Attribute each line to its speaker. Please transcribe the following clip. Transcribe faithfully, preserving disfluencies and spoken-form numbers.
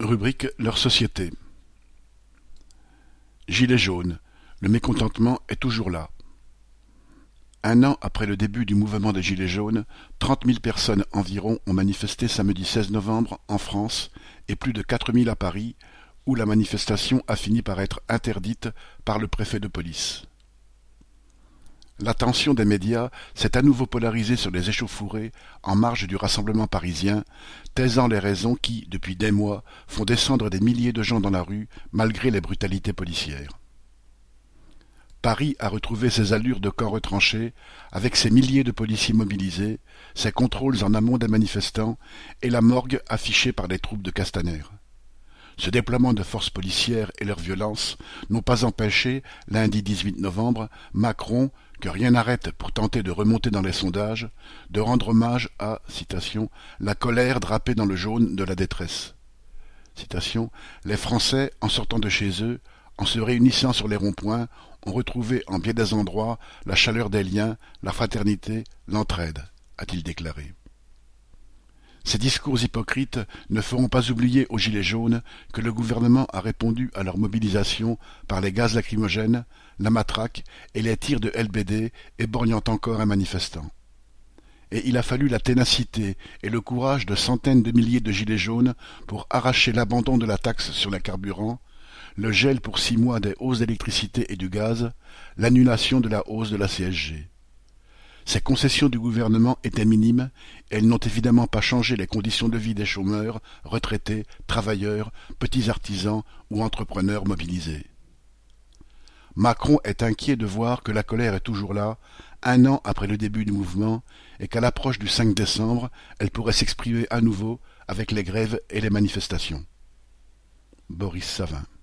Speaker 1: Rubrique leur société. Gilets jaunes. Le mécontentement est toujours là. Un an après le début du mouvement des Gilets jaunes, trente mille personnes environ ont manifesté samedi seize novembre en France et plus de quatre mille à Paris, où la manifestation a fini par être interdite par le préfet de police. L'attention des médias s'est à nouveau polarisée sur les échauffourées en marge du rassemblement parisien, taisant les raisons qui, depuis des mois, font descendre des milliers de gens dans la rue malgré les brutalités policières. Paris a retrouvé ses allures de camp retranché, avec ses milliers de policiers mobilisés, ses contrôles en amont des manifestants et la morgue affichée par les troupes de Castaner. Ce déploiement de forces policières et leur violence n'ont pas empêché, lundi dix-huit novembre, Macron, que rien n'arrête pour tenter de remonter dans les sondages, de rendre hommage à, citation, « la colère drapée dans le jaune de la détresse ». Citation, « Les Français, en sortant de chez eux, en se réunissant sur les ronds-points, ont retrouvé en bien des endroits la chaleur des liens, la fraternité, l'entraide », a-t-il déclaré. Ces discours hypocrites ne feront pas oublier aux Gilets jaunes que le gouvernement a répondu à leur mobilisation par les gaz lacrymogènes, la matraque et les tirs de L B D éborgnant encore un manifestant. Et il a fallu la ténacité et le courage de centaines de milliers de Gilets jaunes pour arracher l'abandon de la taxe sur les carburants, le gel pour six mois des hausses d'électricité et du gaz, l'annulation de la hausse de la C S G. Ces concessions du gouvernement étaient minimes et elles n'ont évidemment pas changé les conditions de vie des chômeurs, retraités, travailleurs, petits artisans ou entrepreneurs mobilisés. Macron est inquiet de voir que la colère est toujours là, un an après le début du mouvement, et qu'à l'approche du cinq décembre, elle pourrait s'exprimer à nouveau avec les grèves et les manifestations. Boris Savin.